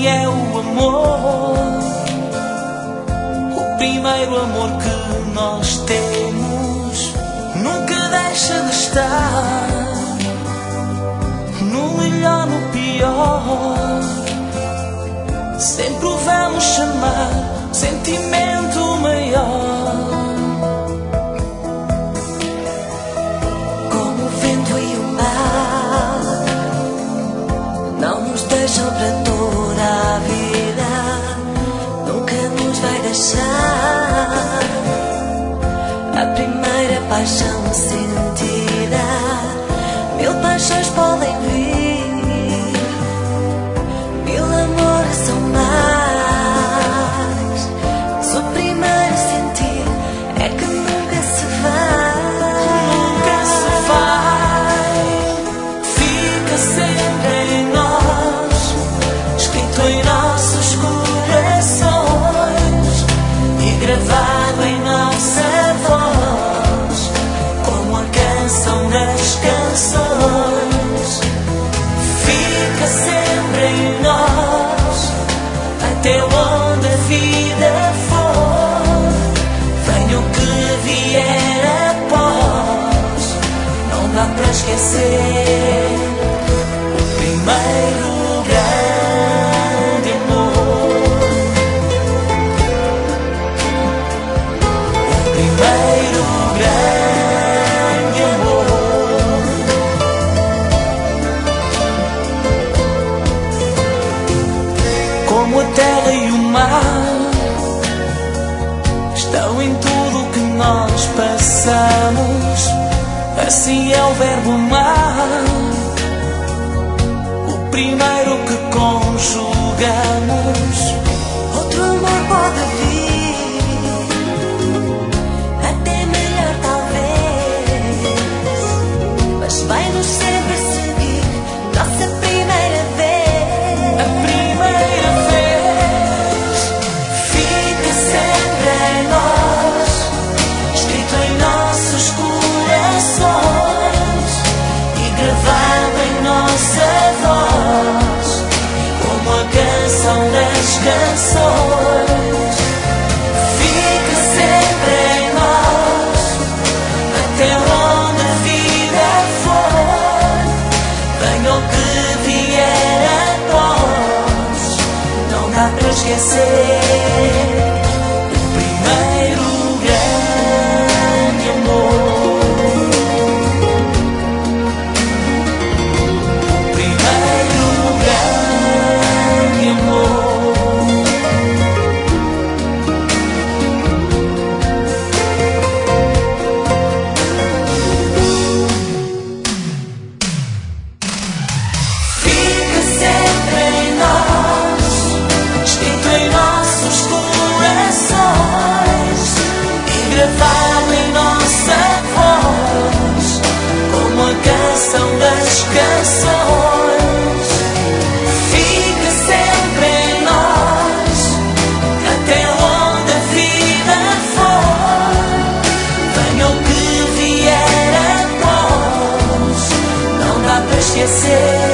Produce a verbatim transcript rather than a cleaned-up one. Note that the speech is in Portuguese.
que é o amor, o primeiro amor que nós temos, nunca deixa de estar, no melhor, no pior, sempre o vamos chamar sentimento maior. Como o vento e o mar não nos deixam para toda a vida, nunca nos vai deixar. A primeira paixão sentida, mil paixões podem vir, mil amores são mais. Se o primeiro sentir é que nunca se vai, nunca se vai, fica sempre em nós, escrito em nossos corações e gravado em nossa voz, como a canção das canções. Fica sempre em nós, até onde a vida for, venha o que vier após, não dá para esquecer o primeiro grande amor, o primeiro grande amor. Como a terra e o mar estão em tudo o que nós passamos, assim é o verbo amar, o primeiro que conjugamos. outro amor pode vir, até melhor talvez, mas vai-nos sempre seguir, nossa primeira vez. A primeira vez fica sempre em nós, escrito em nossos corações e gravado em nossa voz, como a canção das canções. Fica sempre em nós, até onde a vida for, venha o que vier após, não dá para esquecer o primeiro grande amor, o primeiro grande amor. Fica sempre em nós, escrito em nossos corações e gravado em nossa voz, como a canção das canções. Fica sempre em nós, até onde a vida for, venha o que vier após, não dá para esquecer